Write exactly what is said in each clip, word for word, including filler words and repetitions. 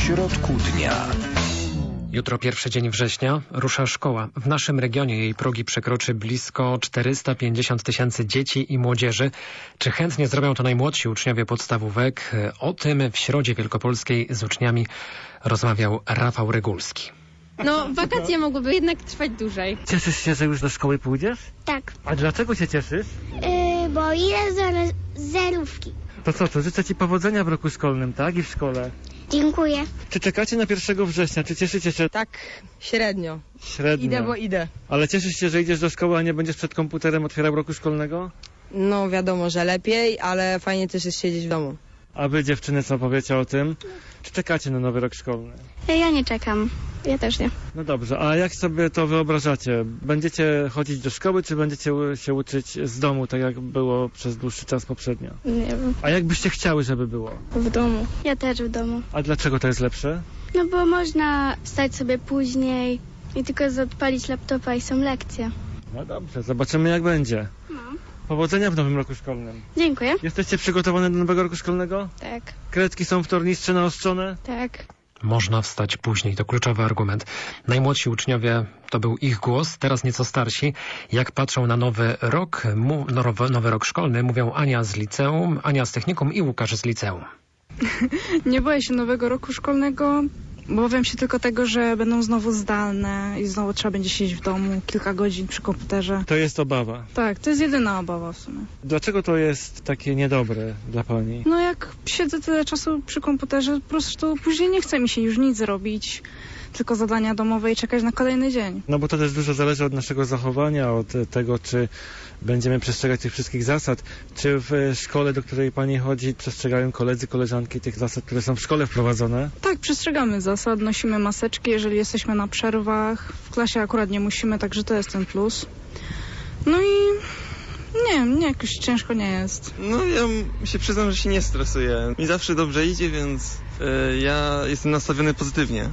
środku dnia. Jutro pierwszy dzień września rusza szkoła. W naszym regionie jej progi przekroczy blisko czterysta pięćdziesiąt tysięcy dzieci i młodzieży. Czy chętnie zrobią to najmłodsi uczniowie podstawówek? O tym w Środzie Wielkopolskiej z uczniami rozmawiał Rafał Regulski. No, wakacje mogłyby jednak trwać dłużej. Cieszysz się, że już do szkoły pójdziesz? Tak, A dlaczego się cieszysz? yy, bo ile za zerówki. To co, to życzę Ci powodzenia w roku szkolnym, tak? I w szkole. Dziękuję. Czy czekacie na pierwszego września? Czy cieszycie się? Tak, średnio. Średnio. Idę, bo idę. Ale cieszysz się, że idziesz do szkoły, a nie będziesz przed komputerem otwierał roku szkolnego? No wiadomo, że lepiej, ale fajnie też jest siedzieć w domu. A wy, dziewczyny, co powiecie o tym? Czy czekacie na nowy rok szkolny? Ja nie czekam. Ja też nie. No dobrze, a jak sobie to wyobrażacie? Będziecie chodzić do szkoły, czy będziecie się uczyć z domu, tak jak było przez dłuższy czas poprzednio? Nie wiem. A jak byście chciały, żeby było? W domu. Ja też w domu. A dlaczego to jest lepsze? No bo można wstać sobie później i tylko odpalić laptopa i są lekcje. No dobrze, zobaczymy jak będzie. No. Powodzenia w nowym roku szkolnym. Dziękuję. Jesteście przygotowane do nowego roku szkolnego? Tak, Kredki są w tornistrze naostrzone? tak. Można wstać później, to kluczowy argument. Najmłodsi uczniowie, to był ich głos, teraz nieco starsi. Jak patrzą na nowy rok, mu, nowy, nowy rok szkolny, mówią Ania z liceum, Ania z technikum i Łukasz z liceum. Nie boję się nowego roku szkolnego, bo obawiam się tylko tego, że będą znowu zdalne i znowu trzeba będzie siedzieć w domu kilka godzin przy komputerze. To jest obawa. Tak, to jest jedyna obawa w sumie. Dlaczego to jest takie niedobre dla pani? No jak siedzę tyle czasu przy komputerze, po prostu później nie chce mi się już nic robić, tylko zadania domowe i czekać na kolejny dzień. No bo to też dużo zależy od naszego zachowania, od tego, czy będziemy przestrzegać tych wszystkich zasad. Czy w szkole, do której pani chodzi, przestrzegają koledzy, koleżanki tych zasad, które są w szkole wprowadzone? Tak, przestrzegamy zasad, nosimy maseczki, jeżeli jesteśmy na przerwach. W klasie akurat nie musimy, także to jest ten plus. No i nie wiem, nie, jakoś ciężko nie jest. No ja się przyznam, że się nie stresuję. Mi zawsze dobrze idzie, więc y, ja jestem nastawiony pozytywnie.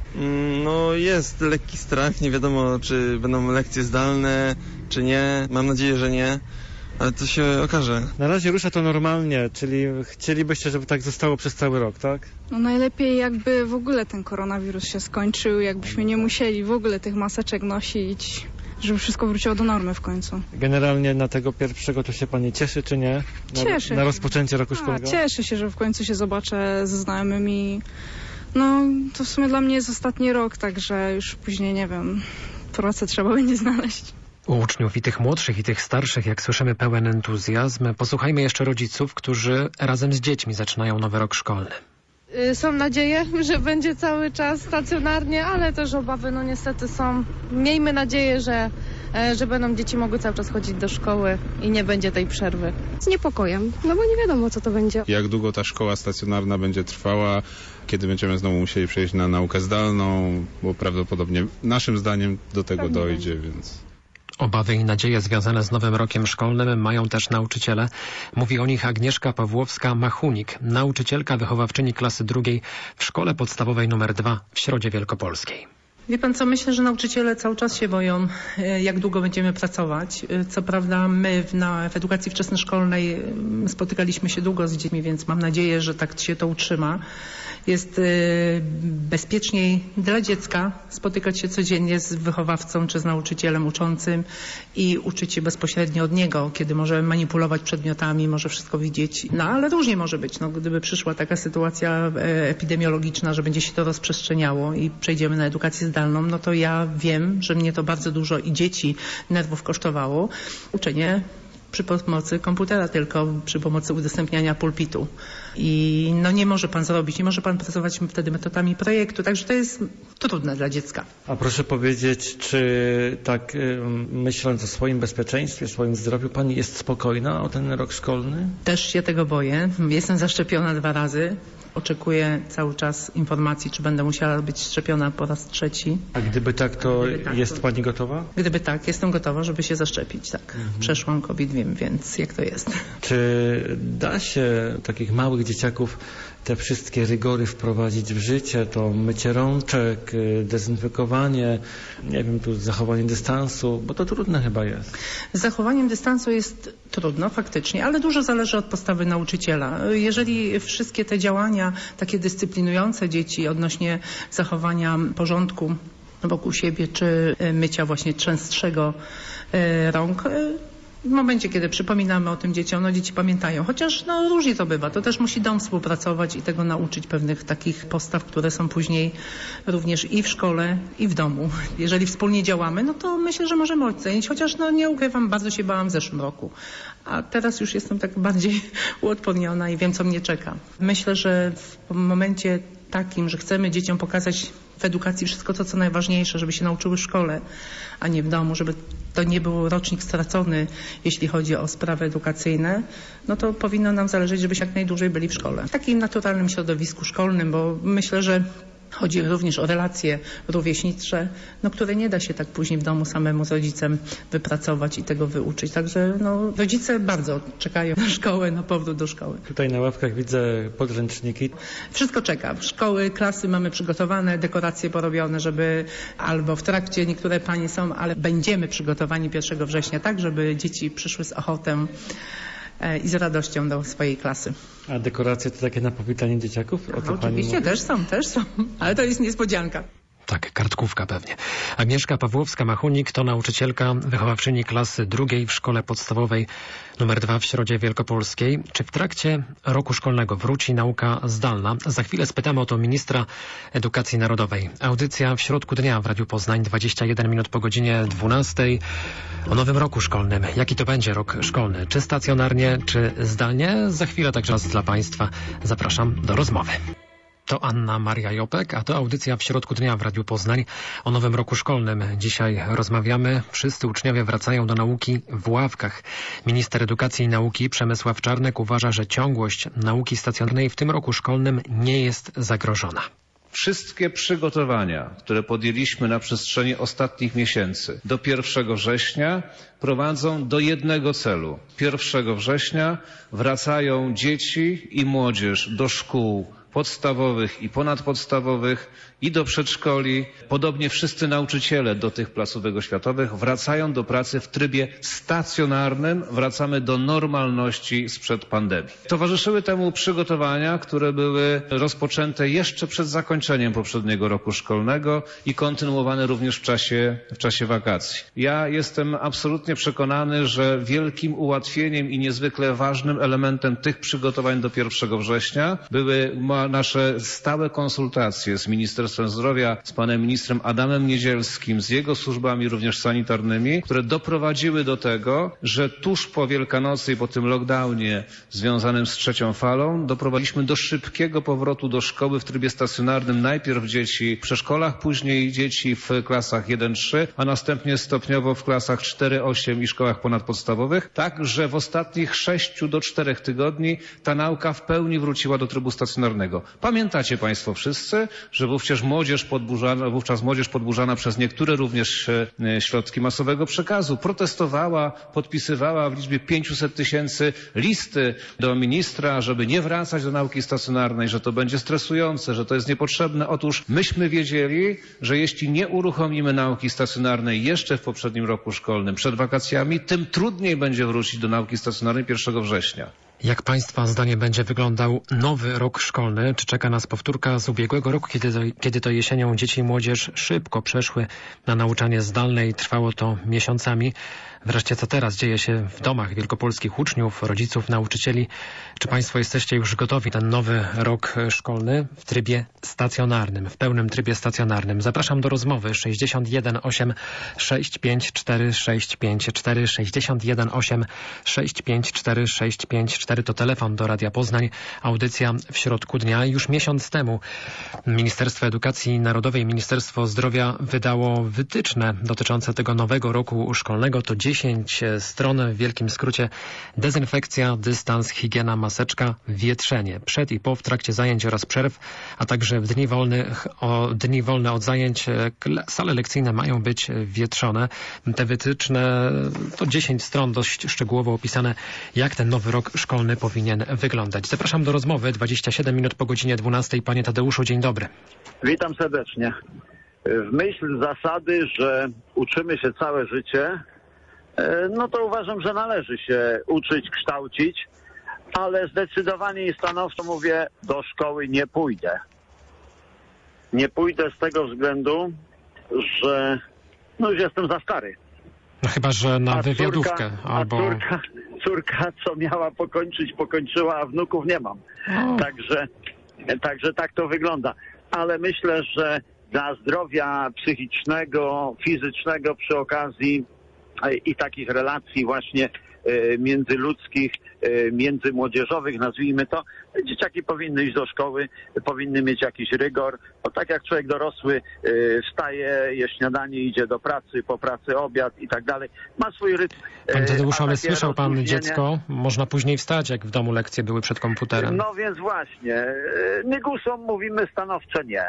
No jest lekki strach, nie wiadomo czy będą lekcje zdalne, czy nie. Mam nadzieję, że nie, ale to się okaże. Na razie rusza to normalnie, czyli chcielibyście, żeby tak zostało przez cały rok, tak? No najlepiej jakby w ogóle ten koronawirus się skończył, jakbyśmy nie musieli w ogóle tych maseczek nosić, żeby wszystko wróciło do normy w końcu. Generalnie na tego pierwszego to się pani cieszy, czy nie? Na, Cieszę na się. rozpoczęcie roku A, szkolnego? cieszę się, że w końcu się zobaczę ze znajomymi. No to w sumie dla mnie jest ostatni rok, także już później nie wiem, pracę trzeba będzie znaleźć. U uczniów i tych młodszych, i tych starszych, jak słyszymy, pełen entuzjazm. Posłuchajmy jeszcze rodziców, którzy razem z dziećmi zaczynają nowy rok szkolny. Są nadzieje, że będzie cały czas stacjonarnie, ale też obawy no niestety są. Miejmy nadzieję, że, że będą dzieci mogły cały czas chodzić do szkoły i nie będzie tej przerwy. Z niepokojem, no bo nie wiadomo co to będzie. Jak długo ta szkoła stacjonarna będzie trwała, kiedy będziemy znowu musieli przejść na naukę zdalną, bo prawdopodobnie naszym zdaniem do tego Pewnie dojdzie, więc... Obawy i nadzieje związane z nowym rokiem szkolnym mają też nauczyciele. Mówi o nich Agnieszka Pawłowska-Machunik, nauczycielka wychowawczyni klasy drugiej w szkole podstawowej numer dwa w Środzie Wielkopolskiej. Wie pan co, myślę, że nauczyciele cały czas się boją, jak długo będziemy pracować. Co prawda my w, na, w edukacji wczesnoszkolnej spotykaliśmy się długo z dziećmi, więc mam nadzieję, że tak się to utrzyma. Jest y, bezpieczniej dla dziecka spotykać się codziennie z wychowawcą czy z nauczycielem uczącym i uczyć się bezpośrednio od niego, kiedy może manipulować przedmiotami, może wszystko widzieć. No ale różnie może być. No, gdyby przyszła taka sytuacja e, epidemiologiczna, że będzie się to rozprzestrzeniało i przejdziemy na edukację zdalną, no to ja wiem, że mnie to bardzo dużo i dzieci nerwów kosztowało. Uczenie przy pomocy komputera, tylko przy pomocy udostępniania pulpitu. I no nie może pan zrobić, nie może pan pracować wtedy metodami projektu, także to jest trudne dla dziecka. A proszę powiedzieć, czy tak myśląc o swoim bezpieczeństwie, swoim zdrowiu, pani jest spokojna o ten rok szkolny? Też się tego boję. Jestem zaszczepiona dwa razy. Oczekuję cały czas informacji, czy będę musiała być szczepiona po raz trzeci. A gdyby tak, to gdyby tak, jest to... pani gotowa? Gdyby tak, jestem gotowa, żeby się zaszczepić, tak. Mhm. Przeszłam COVID, wiem, więc jak to jest. Czy da się takich małych dzieciaków te wszystkie rygory wprowadzić w życie, to mycie rączek, dezynfekowanie, nie wiem, tu zachowanie dystansu, bo to trudne chyba jest. Z zachowaniem dystansu jest trudno faktycznie, ale dużo zależy od postawy nauczyciela. Jeżeli wszystkie te działania działania takie dyscyplinujące dzieci odnośnie zachowania porządku wokół siebie, czy mycia właśnie częstszego rąk. W momencie, kiedy przypominamy o tym dzieciom, no dzieci pamiętają, chociaż no różnie to bywa. To też musi dom współpracować i tego nauczyć pewnych takich postaw, które są później również i w szkole, i w domu. Jeżeli wspólnie działamy, no to myślę, że możemy ocenić, chociaż no nie ukrywam, bardzo się bałam w zeszłym roku. A teraz już jestem tak bardziej uodporniona i wiem, co mnie czeka. Myślę, że w momencie takim, że chcemy dzieciom pokazać w edukacji wszystko to, co najważniejsze, żeby się nauczyły w szkole, a nie w domu, żeby to nie był rocznik stracony, jeśli chodzi o sprawy edukacyjne, no to powinno nam zależeć, żebyśmy jak najdłużej byli w szkole. W takim naturalnym środowisku szkolnym, bo myślę, że chodzi również o relacje rówieśnicze, no, które nie da się tak później w domu samemu z rodzicem wypracować i tego wyuczyć. Także no, rodzice bardzo czekają na szkołę, na powrót do szkoły. Tutaj na ławkach widzę podręczniki. Wszystko czeka. Szkoły, klasy mamy przygotowane, dekoracje porobione, żeby albo w trakcie, niektóre panie są, ale będziemy przygotowani pierwszego września tak, żeby dzieci przyszły z ochotą i z radością do swojej klasy. A dekoracje to takie na powitanie dzieciaków? O no, oczywiście też są, też są, ale to jest niespodzianka. Tak, kartkówka pewnie. Agnieszka Pawłowska-Machunik to nauczycielka, wychowawczyni klasy drugiej w szkole podstawowej numer dwa w Środzie Wielkopolskiej. Czy w trakcie roku szkolnego wróci nauka zdalna? Za chwilę spytamy o to ministra edukacji narodowej. Audycja w środku dnia w Radiu Poznań, dwadzieścia jeden minut po godzinie dwunastej. O nowym roku szkolnym. Jaki to będzie rok szkolny? Czy stacjonarnie, czy zdalnie? Za chwilę także czas dla Państwa. Zapraszam do rozmowy. To Anna Maria Jopek, a to audycja w środku dnia w Radiu Poznań o nowym roku szkolnym. Dzisiaj rozmawiamy. Wszyscy uczniowie wracają do nauki w ławkach. Minister Edukacji i Nauki Przemysław Czarnek uważa, że ciągłość nauki stacjonarnej w tym roku szkolnym nie jest zagrożona. Wszystkie przygotowania, które podjęliśmy na przestrzeni ostatnich miesięcy do pierwszego września prowadzą do jednego celu. pierwszego września wracają dzieci i młodzież do szkół podstawowych i ponadpodstawowych i do przedszkoli. Podobnie wszyscy nauczyciele do tych placówek oświatowych wracają do pracy w trybie stacjonarnym. Wracamy do normalności sprzed pandemii. Towarzyszyły temu przygotowania, które były rozpoczęte jeszcze przed zakończeniem poprzedniego roku szkolnego i kontynuowane również w czasie, w czasie wakacji. Ja jestem absolutnie przekonany, że wielkim ułatwieniem i niezwykle ważnym elementem tych przygotowań do pierwszego września były nasze stałe konsultacje z Ministerstwem Zdrowia, z panem ministrem Adamem Niedzielskim, z jego służbami również sanitarnymi, które doprowadziły do tego, że tuż po Wielkanocy i po tym lockdownie związanym z trzecią falą doprowadziliśmy do szybkiego powrotu do szkoły w trybie stacjonarnym. Najpierw dzieci w przedszkolach, później dzieci w klasach jeden trzy, a następnie stopniowo w klasach cztery osiem i szkołach ponadpodstawowych. Tak, że w ostatnich sześciu do czterech tygodni ta nauka w pełni wróciła do trybu stacjonarnego. Pamiętacie Państwo wszyscy, że wówczas młodzież podburzana, wówczas młodzież podburzana przez niektóre również środki masowego przekazu protestowała, podpisywała w liczbie pięciuset tysięcy listy do ministra, żeby nie wracać do nauki stacjonarnej, że to będzie stresujące, że to jest niepotrzebne. Otóż myśmy wiedzieli, że jeśli nie uruchomimy nauki stacjonarnej jeszcze w poprzednim roku szkolnym, przed wakacjami, tym trudniej będzie wrócić do nauki stacjonarnej pierwszego września. Jak Państwa zdaniem będzie wyglądał nowy rok szkolny? Czy czeka nas powtórka z ubiegłego roku, kiedy to, kiedy to jesienią dzieci i młodzież szybko przeszły na nauczanie zdalne i trwało to miesiącami? Wreszcie co teraz dzieje się w domach wielkopolskich uczniów, rodziców, nauczycieli? Czy Państwo jesteście już gotowi ten nowy rok szkolny w trybie stacjonarnym, w pełnym trybie stacjonarnym? Zapraszam do rozmowy sześćdziesiąt jeden osiem sześć pięć cztery sześć pięć cztery, sześćdziesiąt jeden osiem sześć pięć cztery sześć pięć cztery to telefon do Radia Poznań, audycja w środku dnia. Już miesiąc temu Ministerstwo Edukacji Narodowej i Ministerstwo Zdrowia wydało wytyczne dotyczące tego nowego roku szkolnego. To dziesięć stron, w wielkim skrócie: dezynfekcja, dystans, higiena, maseczka, wietrzenie przed i po, w trakcie zajęć oraz przerw, a także w dni wolnych, o dni wolne od zajęć sale lekcyjne mają być wietrzone. Te wytyczne to dziesięć stron, dość szczegółowo opisane, jak ten nowy rok szkolny powinien wyglądać. Zapraszam do rozmowy, dwadzieścia siedem minut po godzinie dwunastej. Panie Tadeuszu, dzień dobry. Witam serdecznie. W myśl zasady, że uczymy się całe życie, no to uważam, że należy się uczyć, kształcić, ale zdecydowanie i stanowczo mówię, do szkoły nie pójdę. Nie pójdę z tego względu, że no już jestem za stary. No chyba, że na A wywiadówkę córka, albo... A córka, córka, co miała pokończyć, pokończyła, a wnuków nie mam. O. Także, także tak to wygląda. Ale myślę, że dla zdrowia psychicznego, fizycznego przy okazji i takich relacji właśnie międzyludzkich, międzymłodzieżowych, nazwijmy to, dzieciaki powinny iść do szkoły, powinny mieć jakiś rygor, bo tak jak człowiek dorosły wstaje, je śniadanie, idzie do pracy, po pracy obiad i tak dalej, ma swój rytm. Panie Tadeuszu, ale słyszał pan dziecko, można później wstać, jak w domu lekcje były przed komputerem. No więc właśnie, nygusom mówimy stanowcze nie.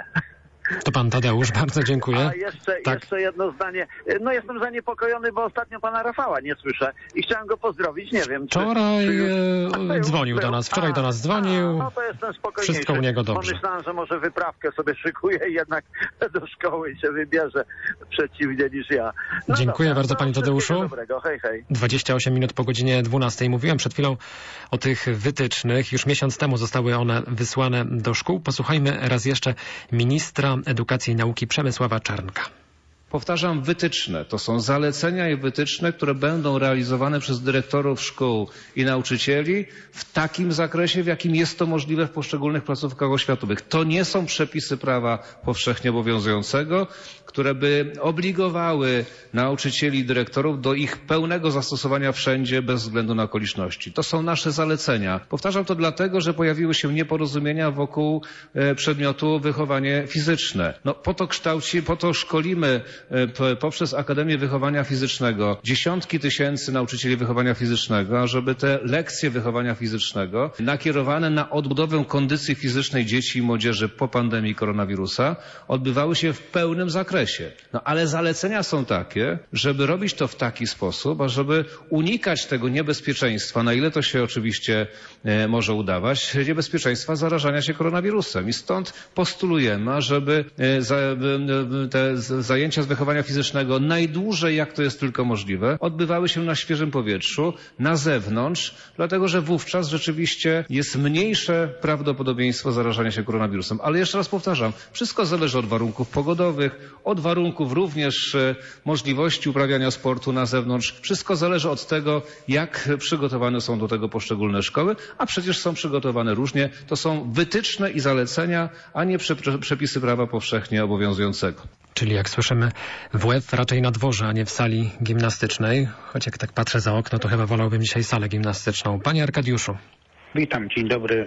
To pan Tadeusz, bardzo dziękuję. A jeszcze, tak. jeszcze jedno zdanie. No jestem zaniepokojony, bo ostatnio pana Rafała nie słyszę i chciałem go pozdrowić, nie wiem. Czy, Wczoraj czy... dzwonił był? do nas, wczoraj a, do nas dzwonił. A, no to jestem spokojniejszy. Wszystko u niego dobrze. Bo myślałem, że może wyprawkę sobie szykuje i jednak do szkoły się wybierze przeciwnie niż ja. No dziękuję dobra, bardzo, no, panie Tadeuszu. Dobrego. Hej, hej. dwadzieścia osiem minut po godzinie dwunastej. Mówiłem przed chwilą o tych wytycznych. Już miesiąc temu zostały one wysłane do szkół. Posłuchajmy raz jeszcze ministra edukacji i nauki Przemysława Czarnka. Powtarzam, wytyczne. To są zalecenia i wytyczne, które będą realizowane przez dyrektorów szkół i nauczycieli w takim zakresie, w jakim jest to możliwe w poszczególnych placówkach oświatowych. To nie są przepisy prawa powszechnie obowiązującego, które by obligowały nauczycieli i dyrektorów do ich pełnego zastosowania wszędzie bez względu na okoliczności. To są nasze zalecenia. Powtarzam to dlatego, że pojawiły się nieporozumienia wokół przedmiotu wychowanie fizyczne. No, po to kształci, po to szkolimy poprzez Akademię Wychowania Fizycznego dziesiątki tysięcy nauczycieli wychowania fizycznego, ażeby te lekcje wychowania fizycznego nakierowane na odbudowę kondycji fizycznej dzieci i młodzieży po pandemii koronawirusa odbywały się w pełnym zakresie. No ale zalecenia są takie, żeby robić to w taki sposób, ażeby unikać tego niebezpieczeństwa, na ile to się oczywiście e, może udawać, niebezpieczeństwa zarażania się koronawirusem. I stąd postulujemy, ażeby e, za, e, te zajęcia z wychowania fizycznego najdłużej, jak to jest tylko możliwe, odbywały się na świeżym powietrzu, na zewnątrz, dlatego że wówczas rzeczywiście jest mniejsze prawdopodobieństwo zarażania się koronawirusem. Ale jeszcze raz powtarzam, wszystko zależy od warunków pogodowych, od warunków również możliwości uprawiania sportu na zewnątrz. Wszystko zależy od tego, jak przygotowane są do tego poszczególne szkoły, a przecież są przygotowane różnie. To są wytyczne i zalecenia, a nie przepisy prawa powszechnie obowiązującego. Czyli jak słyszymy, W F raczej na dworze, a nie w sali gimnastycznej. Choć jak tak patrzę za okno, to chyba wolałbym dzisiaj salę gimnastyczną. Panie Arkadiuszu. Witam, dzień dobry.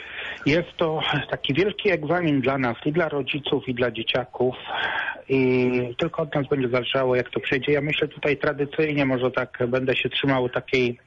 Jest to taki wielki egzamin dla nas, i dla rodziców, i dla dzieciaków. I tylko od nas będzie zależało, jak to przejdzie. Ja myślę tutaj tradycyjnie, może tak będę się trzymał takiej,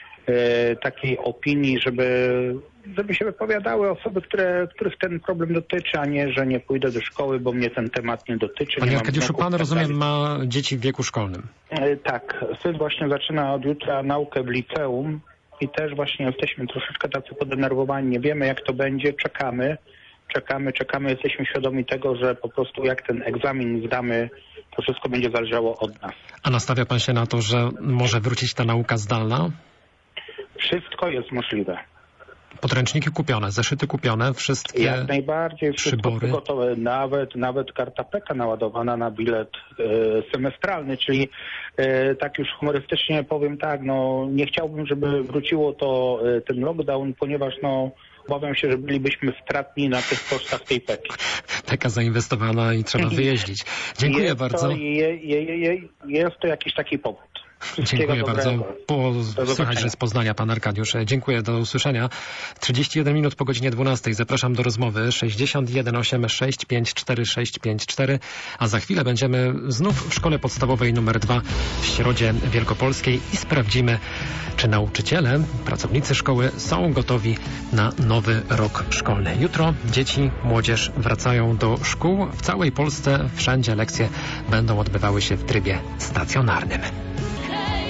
e, takiej opinii, żeby, żeby się wypowiadały osoby, które, których ten problem dotyczy, a nie, że nie pójdę do szkoły, bo mnie ten temat nie dotyczy. Panie nie Arkadiuszu, pan, rozumiem, ma dzieci w wieku szkolnym. E, tak, syn właśnie zaczyna od jutra naukę w liceum. I też właśnie jesteśmy troszeczkę tacy podenerwowani, nie wiemy jak to będzie, czekamy, czekamy, czekamy, jesteśmy świadomi tego, że po prostu jak ten egzamin zdamy, to wszystko będzie zależało od nas. A nastawia pan się na to, że może wrócić ta nauka zdalna? Wszystko jest możliwe. Podręczniki kupione, zeszyty kupione, wszystkie Jak najbardziej, wszystko przybory. gotowe, nawet, nawet karta P K naładowana na bilet e, semestralny, czyli e, tak już humorystycznie powiem tak, no nie chciałbym, żeby wróciło to e, ten lockdown, ponieważ no obawiam się, że bylibyśmy stratni na tych kosztach tej P K. P K zainwestowana i trzeba wyjeździć. Dziękuję jest bardzo. To, je, je, je, jest to jakiś taki powód. Dziękuję bardzo. Po, słychać, że z Poznania pan Arkadiusz. Dziękuję, do usłyszenia. trzydzieści jeden minut po godzinie dwunastej. Zapraszam do rozmowy sześćdziesiąt jeden osiem sześć pięć cztery sześć pięć cztery, a za chwilę będziemy znów w szkole podstawowej numer dwa w Środzie Wielkopolskiej i sprawdzimy, czy nauczyciele, pracownicy szkoły są gotowi na nowy rok szkolny. Jutro dzieci, młodzież wracają do szkół. W całej Polsce wszędzie lekcje będą odbywały się w trybie stacjonarnym. Hej!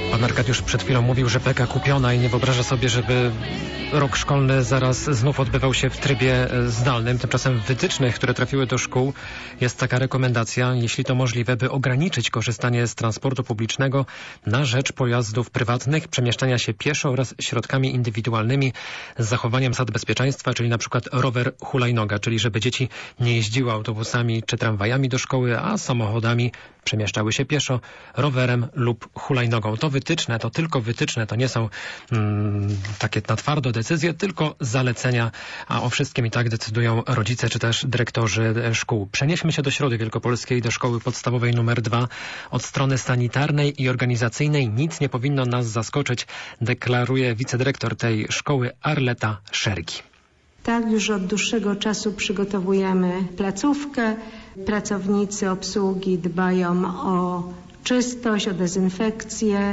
Pan Arkadiusz przed chwilą mówił, że beka kupiona i nie wyobraża sobie, żeby rok szkolny zaraz znów odbywał się w trybie zdalnym. Tymczasem w wytycznych, które trafiły do szkół, jest taka rekomendacja, jeśli to możliwe, by ograniczyć korzystanie z transportu publicznego na rzecz pojazdów prywatnych, przemieszczania się pieszo oraz środkami indywidualnymi z zachowaniem zasad bezpieczeństwa, czyli na przykład rower hulajnoga, czyli żeby dzieci nie jeździły autobusami czy tramwajami do szkoły, a samochodami przemieszczały się pieszo, rowerem lub hulajnogą. To wytyczne, to tylko wytyczne, to nie są mm, takie na twardo decyzje, tylko zalecenia, a o wszystkim i tak decydują rodzice czy też dyrektorzy szkół. Przenieśmy się do Środy Wielkopolskiej, do szkoły podstawowej numer dwa. Od strony sanitarnej i organizacyjnej nic nie powinno nas zaskoczyć, deklaruje wicedyrektor tej szkoły Arleta Szergi. Tak, już od dłuższego czasu przygotowujemy placówkę. Pracownicy obsługi dbają o czystość, o dezynfekcję.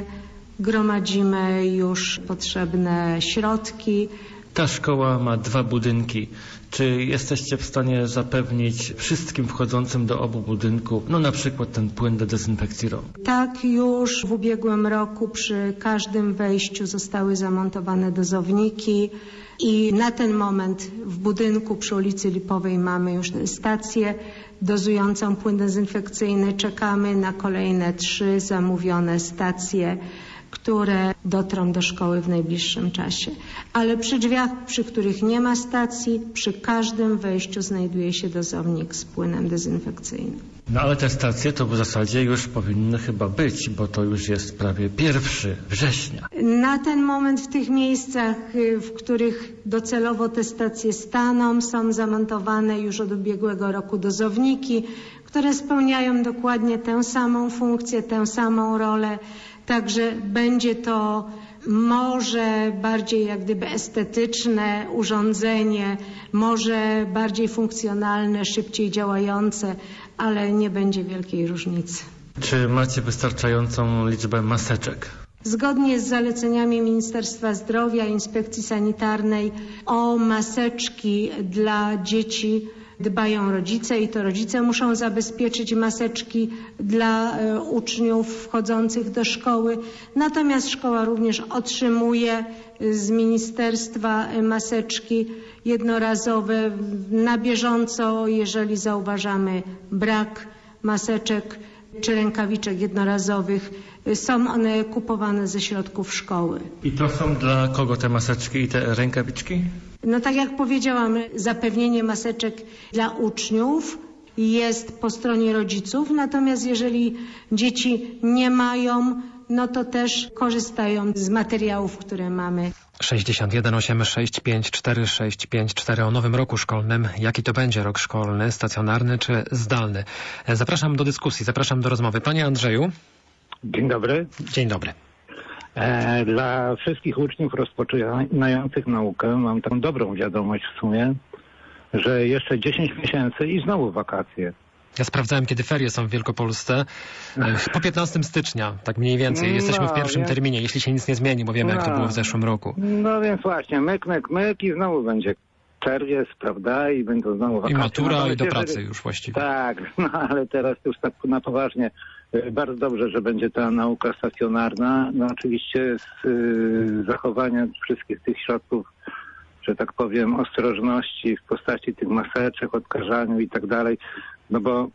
Gromadzimy już potrzebne środki. Ta szkoła ma dwa budynki. Czy jesteście w stanie zapewnić wszystkim wchodzącym do obu budynków, no na przykład ten płyn do dezynfekcji rąk? Tak, już w ubiegłym roku przy każdym wejściu zostały zamontowane dozowniki i na ten moment w budynku przy ulicy Lipowej mamy już stację dozującą płyn dezynfekcyjny. Czekamy na kolejne trzy zamówione stacje, które dotrą do szkoły w najbliższym czasie. Ale przy drzwiach, przy których nie ma stacji, przy każdym wejściu znajduje się dozownik z płynem dezynfekcyjnym. No ale te stacje to w zasadzie już powinny chyba być, bo to już jest prawie pierwszy września. Na ten moment w tych miejscach, w których docelowo te stacje staną, są zamontowane już od ubiegłego roku dozowniki, które spełniają dokładnie tę samą funkcję, tę samą rolę. Także będzie to może bardziej jak gdyby estetyczne urządzenie, może bardziej funkcjonalne, szybciej działające, ale nie będzie wielkiej różnicy. Czy macie wystarczającą liczbę maseczek? Zgodnie z zaleceniami Ministerstwa Zdrowia, Inspekcji Sanitarnej o maseczki dla dzieci dbają rodzice i to rodzice muszą zabezpieczyć maseczki dla e, uczniów wchodzących do szkoły. Natomiast szkoła również otrzymuje z ministerstwa maseczki jednorazowe na bieżąco, jeżeli zauważamy brak maseczek czy rękawiczek jednorazowych. Są one kupowane ze środków szkoły. I to są dla kogo te maseczki i te rękawiczki? No tak jak powiedziałam, zapewnienie maseczek dla uczniów jest po stronie rodziców, natomiast jeżeli dzieci nie mają, no to też korzystają z materiałów, które mamy. sześćdziesiąt jeden osiem sześć pięć cztery sześć pięć cztery o nowym roku szkolnym. Jaki to będzie rok szkolny, stacjonarny czy zdalny? Zapraszam do dyskusji, zapraszam do rozmowy. Panie Andrzeju. Dzień dobry. Dzień dobry. E, dla wszystkich uczniów rozpoczynających naukę mam taką dobrą wiadomość w sumie, że jeszcze dziesięć miesięcy i znowu wakacje. Ja sprawdzałem, kiedy ferie są w Wielkopolsce. Po piętnastego stycznia, tak mniej więcej. Jesteśmy no, w pierwszym więc... terminie, jeśli się nic nie zmieni, bo wiemy, no. jak to było w zeszłym roku. No więc właśnie, myk, myk, myk i znowu będzie czerwiec, prawda, i będą znowu wakacje. I matura, no, i do jeżeli... pracy już właściwie. Tak, no ale teraz już tak na poważnie. Bardzo dobrze, że będzie ta nauka stacjonarna. No oczywiście z y, zachowaniem wszystkich tych środków, że tak powiem, ostrożności w postaci tych maseczek, odkażaniu i tak dalej. No bo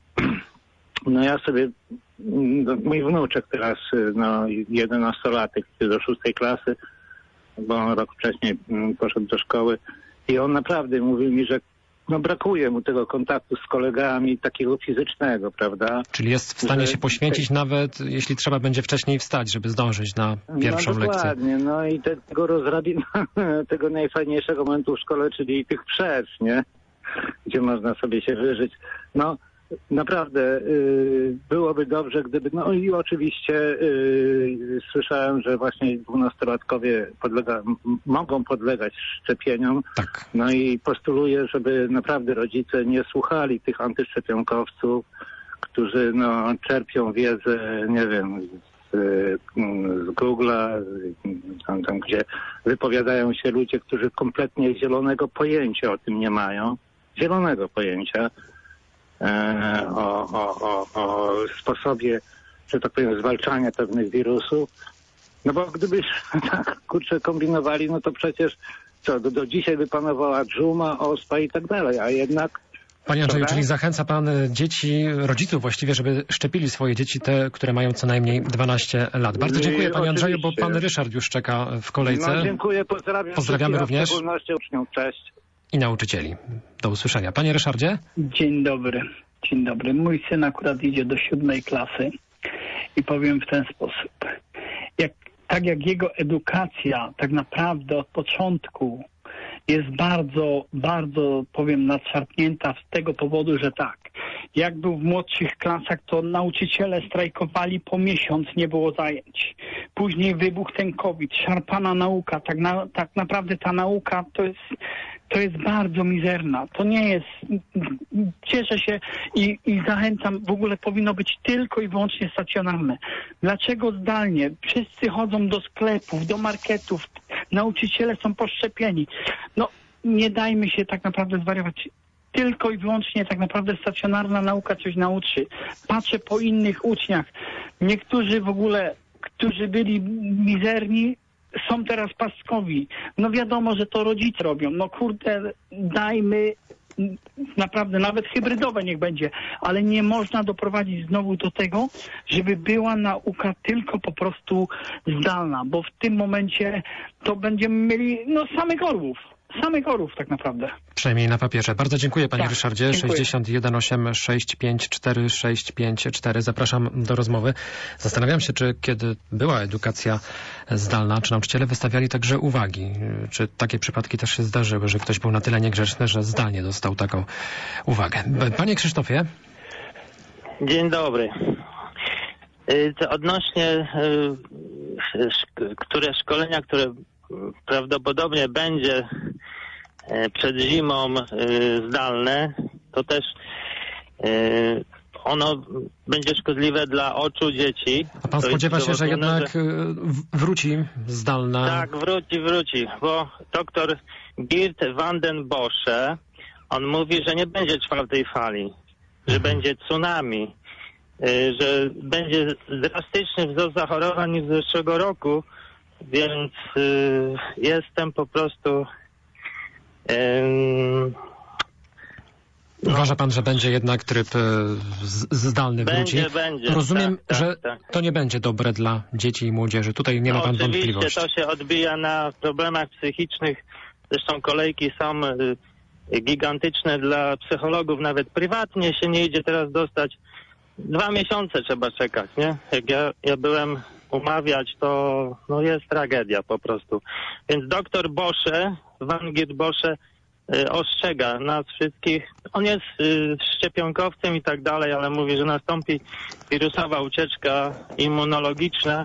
no ja sobie, no, mój wnuczek teraz, no jedenastolatek, do szóstej klasy, bo on rok wcześniej poszedł do szkoły i on naprawdę mówił mi, że no brakuje mu tego kontaktu z kolegami, takiego fizycznego, prawda? Czyli jest w stanie że... się poświęcić nawet, jeśli trzeba będzie wcześniej wstać, żeby zdążyć na pierwszą no, lekcję. Dokładnie, no i te, tego rozrabi... tego najfajniejszego momentu w szkole, czyli tych przerw, nie? Gdzie można sobie się wyżyć. No naprawdę yy, byłoby dobrze, gdyby, no i oczywiście yy, słyszałem, że właśnie dwunastolatkowie podlega, m- mogą podlegać szczepieniom. Tak. No i postuluję, żeby naprawdę rodzice nie słuchali tych antyszczepionkowców, którzy no czerpią wiedzę, nie wiem, z, z Google'a, tam, tam gdzie wypowiadają się ludzie, którzy kompletnie zielonego pojęcia o tym nie mają. Zielonego pojęcia. O, o, o, o sposobie, że tak powiem, zwalczania pewnych wirusów. No bo gdybyś tak, kurczę, kombinowali, no to przecież co, do, do dzisiaj by panowała dżuma, ospa i tak dalej, a jednak... Panie Andrzeju, Dobra? czyli zachęca pan dzieci, rodziców właściwie, żeby szczepili swoje dzieci, te, które mają co najmniej dwanaście lat. Bardzo dziękuję panie Andrzeju, bo pan Ryszard już czeka w kolejce. No dziękuję, pozdrawiam. Pozdrawiamy również. W szczególności uczniów, cześć. I nauczycieli. Do usłyszenia. Panie Ryszardzie? Dzień dobry. Dzień dobry. Mój syn akurat idzie do siódmej klasy i powiem w ten sposób. Jak, tak jak jego edukacja tak naprawdę od początku jest bardzo, bardzo, powiem, nadszarpnięta z tego powodu, że tak, jak był w młodszych klasach, to nauczyciele strajkowali po miesiąc, nie było zajęć. Później wybuchł ten COVID, szarpana nauka, tak, na, tak naprawdę ta nauka to jest, to jest bardzo mizerna. To nie jest, cieszę się i, i zachęcam, w ogóle powinno być tylko i wyłącznie stacjonarne. Dlaczego zdalnie? Wszyscy chodzą do sklepów, do marketów, nauczyciele są poszczepieni. No nie dajmy się tak naprawdę zwariować. Tylko i wyłącznie tak naprawdę stacjonarna nauka coś nauczy. Patrzę po innych uczniach. Niektórzy w ogóle, którzy byli mizerni, są teraz pastkowi. No wiadomo, że to rodzice robią. No kurde, dajmy naprawdę, nawet hybrydowe niech będzie, ale nie można doprowadzić znowu do tego, żeby była nauka tylko po prostu zdalna, bo w tym momencie to będziemy mieli no samych orłów. Samych orłów tak naprawdę. Przynajmniej na papierze. Bardzo dziękuję panie tak, Ryszardzie. dziękuję. sześćdziesiąt jeden osiem sześć pięć cztery sześć pięć cztery. Zapraszam do rozmowy. Zastanawiam się, czy kiedy była edukacja zdalna, czy nauczyciele wystawiali także uwagi. Czy takie przypadki też się zdarzyły, że ktoś był na tyle niegrzeczny, że zdalnie dostał taką uwagę. Panie Krzysztofie. Dzień dobry. To odnośnie które szkolenia, które prawdopodobnie będzie przed zimą zdalne, to też ono będzie szkodliwe dla oczu dzieci. A pan spodziewa się, że jednak że... wróci zdalna? Tak, wróci, wróci, bo doktor Geert van den Bosche, on mówi, że nie będzie czwartej fali, że mhm. będzie tsunami, że będzie drastyczny wzrost zachorowań niż z zeszłego roku, więc y, jestem po prostu... Y, Uważa pan, że będzie jednak tryb z, zdalny będzie, wróci? Będzie, Rozumiem, tak, tak, że tak. to nie będzie dobre dla dzieci i młodzieży. Tutaj nie no, ma pan oczywiście wątpliwości. Oczywiście to się odbija na problemach psychicznych. Zresztą kolejki są y, gigantyczne dla psychologów. Nawet prywatnie się nie idzie teraz dostać. Dwa miesiące trzeba czekać, nie? Jak ja, ja byłem umawiać, to no jest tragedia po prostu. Więc doktor Bosche, Van Geert Bosche y, ostrzega nas wszystkich. On jest y, szczepionkowcem i tak dalej, ale mówi, że nastąpi wirusowa ucieczka immunologiczna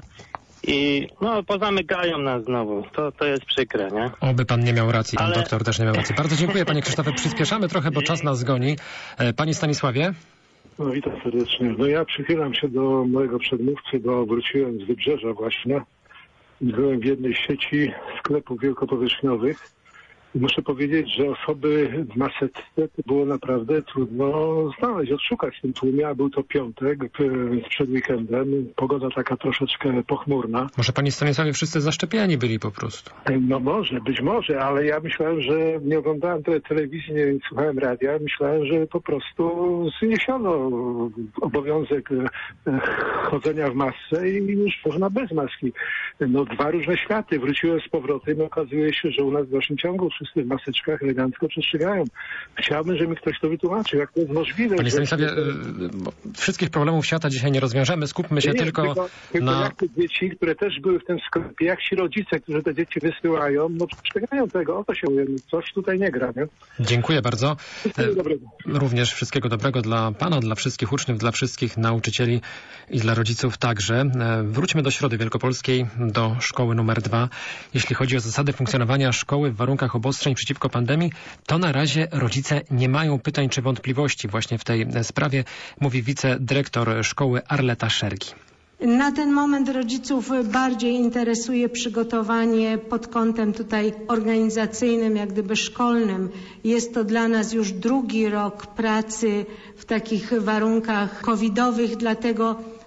i no pozamykają nas znowu. To, to jest przykre, nie? Oby pan nie miał racji, pan ale... doktor też nie miał racji. Bardzo dziękuję panie Krzysztofie. Przyspieszamy trochę, bo czas nas goni. Panie Stanisławie? No witam serdecznie. No ja przychylam się do mojego przedmówcy, bo wróciłem z Wybrzeża właśnie. Byłem w jednej z sieci sklepów wielkopowierzchniowych. I muszę powiedzieć, że osoby w maseczce było naprawdę trudno znaleźć, odszukać w tym tłumie, a był to piątek, przed weekendem. Pogoda taka troszeczkę pochmurna. Może panie Stanisławie wszyscy zaszczepieni byli po prostu? No może, być może, ale ja myślałem, że nie oglądałem tyle telewizji, nie słuchałem radia. Myślałem, że po prostu zniesiono obowiązek chodzenia w masce i już można bez maski. No dwa różne światy. Wróciłem z powrotem i okazuje się, że u nas w dalszym ciągu wszyscy w maseczkach elegancko przestrzegają. Chciałbym, żeby mi ktoś to wytłumaczył, jak to jest możliwe. Panie Stanisławie, że... wszystkich problemów świata dzisiaj nie rozwiążemy. Skupmy się nie, tylko, tylko, tylko na... jak te dzieci, które też były w tym sklepie, jak ci rodzice, którzy te dzieci wysyłają, no przestrzegają tego. O to się mówi. Coś tutaj nie gra, nie? Dziękuję bardzo. Wszystkiego dobrego. Również wszystkiego dobrego dla pana, dla wszystkich uczniów, dla wszystkich nauczycieli i dla rodziców także. Wróćmy do Środy Wielkopolskiej, do szkoły numer dwa. Jeśli chodzi o zasady funkcjonowania szkoły w warunkach obostrzeń przeciwko pandemii, to na razie rodzice nie mają pytań czy wątpliwości właśnie w tej sprawie, mówi wicedyrektor szkoły Arleta Szergi. Na ten moment rodziców bardziej interesuje przygotowanie pod kątem tutaj organizacyjnym, jak gdyby szkolnym. Jest to dla nas już drugi rok pracy w takich warunkach covidowych, dlatego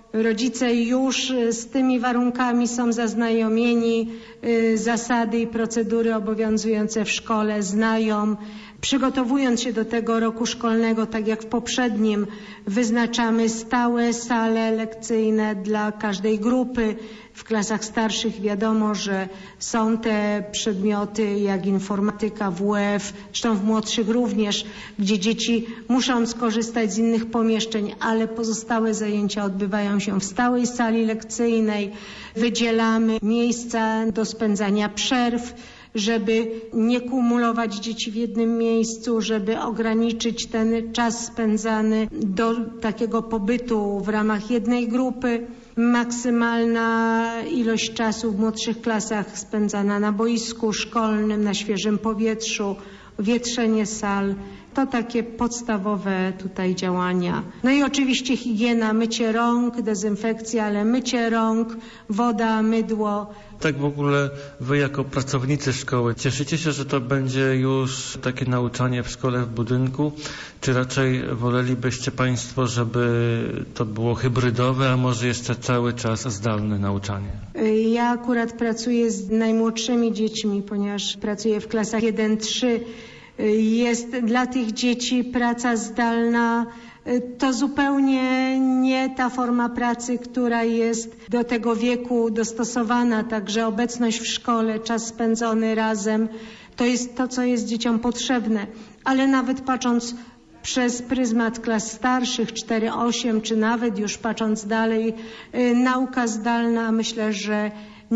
rodzice już z tymi warunkami są zaznajomieni, zasady i procedury obowiązujące w szkole znają. Przygotowując się do tego roku szkolnego, tak jak w poprzednim, wyznaczamy stałe sale lekcyjne dla każdej grupy. W klasach starszych wiadomo, że są te przedmioty jak informatyka, W W F, zresztą w młodszych również, gdzie dzieci muszą skorzystać z innych pomieszczeń, ale pozostałe zajęcia odbywają się w stałej sali lekcyjnej. Wydzielamy miejsca do spędzania przerw, żeby nie kumulować dzieci w jednym miejscu, żeby ograniczyć ten czas spędzany do takiego pobytu w ramach jednej grupy. Maksymalna ilość czasu w młodszych klasach spędzana na boisku szkolnym, na świeżym powietrzu, wietrzenie sal. To takie podstawowe tutaj działania. No i oczywiście higiena, mycie rąk, dezynfekcja, ale mycie rąk, woda, mydło. Tak w ogóle wy jako pracownicy szkoły cieszycie się, że to będzie już takie nauczanie w szkole, w budynku? Czy raczej wolelibyście Państwo, żeby to było hybrydowe, a może jeszcze cały czas zdalne nauczanie? Ja akurat pracuję z najmłodszymi dziećmi, ponieważ pracuję w klasach jeden trzy. Jest dla tych dzieci praca zdalna to zupełnie nie ta forma pracy, która jest do tego wieku dostosowana, także obecność w szkole, czas spędzony razem, to jest to, co jest dzieciom potrzebne. Ale nawet patrząc przez pryzmat klas starszych, cztery osiem, czy nawet już patrząc dalej, nauka zdalna, myślę, że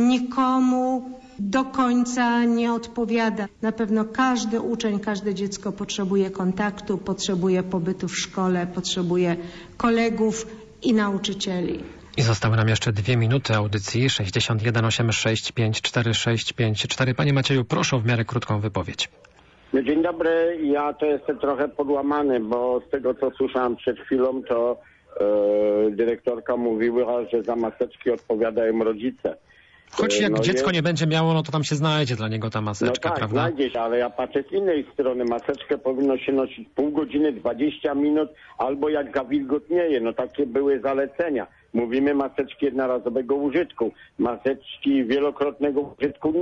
nikomu do końca nie odpowiada. Na pewno każdy uczeń, każde dziecko potrzebuje kontaktu, potrzebuje pobytu w szkole, potrzebuje kolegów i nauczycieli. I zostały nam jeszcze dwie minuty audycji. sześćdziesiąt jeden osiemdziesiąt sześć pięć cztery sześć pięć cztery. Panie Macieju, proszę o w miarę krótką wypowiedź. Dzień dobry. Ja to jestem trochę podłamany, bo z tego, co słyszałem przed chwilą, to e, dyrektorka mówiła, że za maseczki odpowiadają rodzice. Choć jak no dziecko jest... nie będzie miało, no to tam się znajdzie dla niego ta maseczka, no tak, prawda? znajdzie się, ale ja patrzę z innej strony. Maseczkę powinno się nosić pół godziny, dwadzieścia minut, albo jak zawilgotnieje. No takie były zalecenia. Mówimy maseczki jednorazowego użytku. Maseczki wielokrotnego użytku,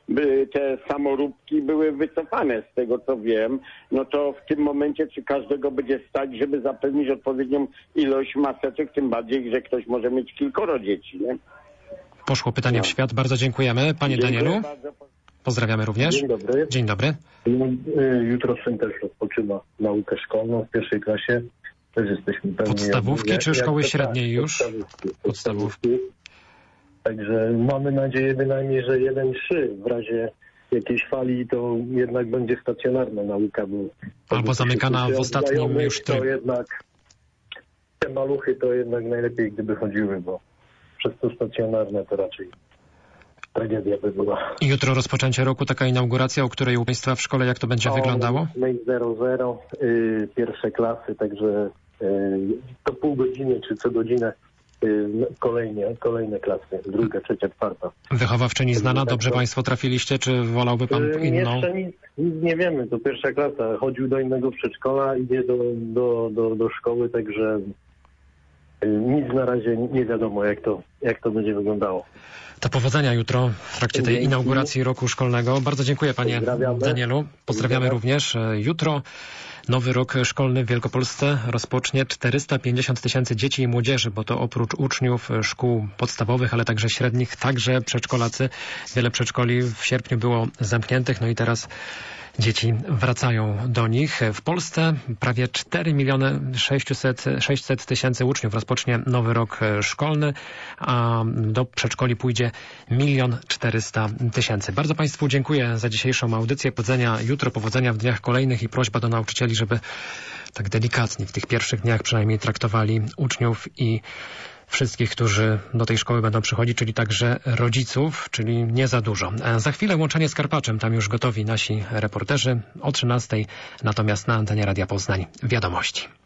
te samoróbki były wycofane z tego, co wiem. No to w tym momencie czy każdego będzie stać, żeby zapewnić odpowiednią ilość maseczek, tym bardziej, że ktoś może mieć kilkoro dzieci, nie? Poszło pytanie no. w świat. Bardzo dziękujemy. Panie Dziękuję Danielu, bardzo. pozdrawiamy również. Dzień dobry. Dzień dobry. Jutro syn też rozpoczyna naukę szkolną w pierwszej klasie. Też jesteśmy pewni. Podstawówki jak, czy jak szkoły to, średniej tak, już? Podstawówki, podstawówki. Także mamy nadzieję bynajmniej, że jeden trzy w razie jakiejś fali to jednak będzie stacjonarna nauka. Bo Albo zamykana w ostatnim już to trybie. jednak te maluchy to jednak najlepiej gdyby chodziły, bo przez to stacjonarne to raczej tragedia by była. I jutro rozpoczęcie roku, taka inauguracja, o której u Państwa w szkole, jak to będzie o, wyglądało? My zero zero, y, pierwsze klasy, także y, to pół godziny czy co godzinę y, kolejne, kolejne klasy, druga, trzecia, czwarta. Wychowawczyni znana, tak, dobrze to... Państwo trafiliście, czy wolałby Pan y, inną? Jeszcze nic, nic nie wiemy, to pierwsza klasa. Chodził do innego przedszkola, idzie do, do, do, do szkoły, także nic na razie nie wiadomo, jak to, jak to będzie wyglądało. To powodzenia jutro w trakcie tej inauguracji roku szkolnego. Bardzo dziękuję Panie Danielu. Pozdrawiamy również. Jutro nowy rok szkolny w Wielkopolsce rozpocznie czterysta pięćdziesiąt tysięcy dzieci i młodzieży, bo to oprócz uczniów szkół podstawowych, ale także średnich, także przedszkolacy. Wiele przedszkoli w sierpniu było zamkniętych, no i teraz dzieci wracają do nich. W Polsce prawie cztery miliony sześćset tysięcy uczniów rozpocznie nowy rok szkolny, a do przedszkoli pójdzie milion czterysta tysięcy. Bardzo Państwu dziękuję za dzisiejszą audycję. Powodzenia jutro, powodzenia w dniach kolejnych i prośba do nauczycieli, żeby tak delikatnie w tych pierwszych dniach przynajmniej traktowali uczniów i wszystkich, którzy do tej szkoły będą przychodzić, czyli także rodziców, czyli nie za dużo. Za chwilę łączenie z Karpaczem, tam już gotowi nasi reporterzy o trzynastej, natomiast na antenie Radia Poznań wiadomości.